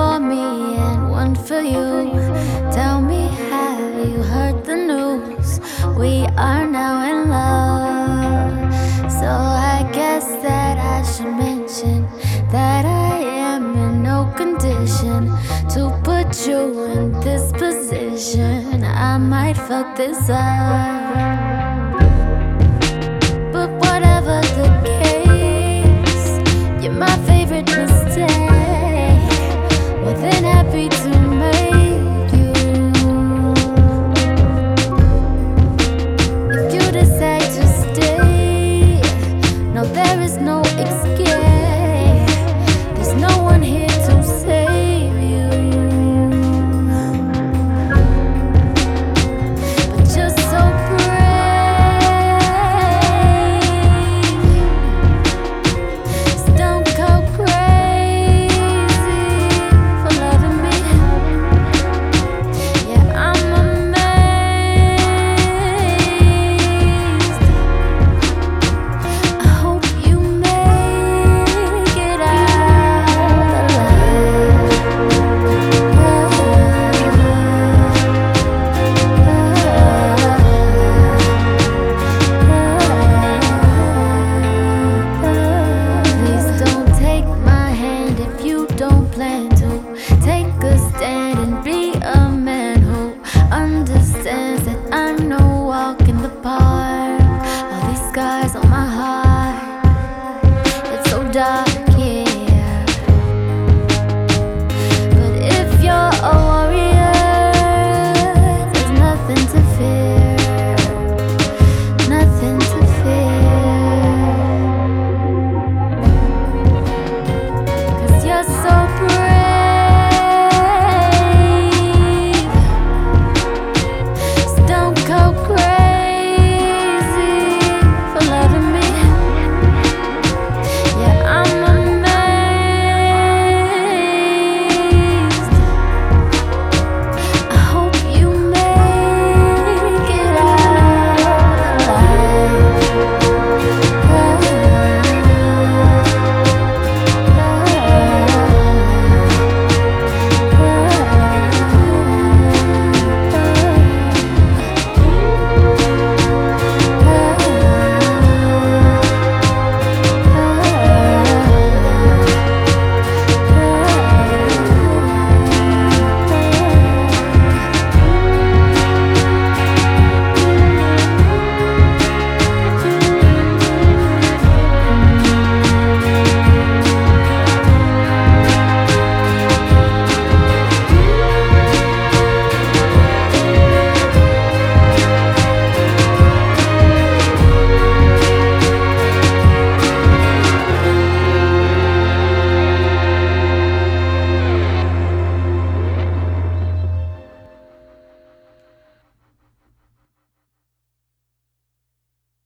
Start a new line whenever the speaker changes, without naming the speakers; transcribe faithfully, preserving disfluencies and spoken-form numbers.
for me and one for you. Tell me, have you heard the news? We are now in love. So I guess that I should mention that I am in no condition to put you in this position. I might fuck this up.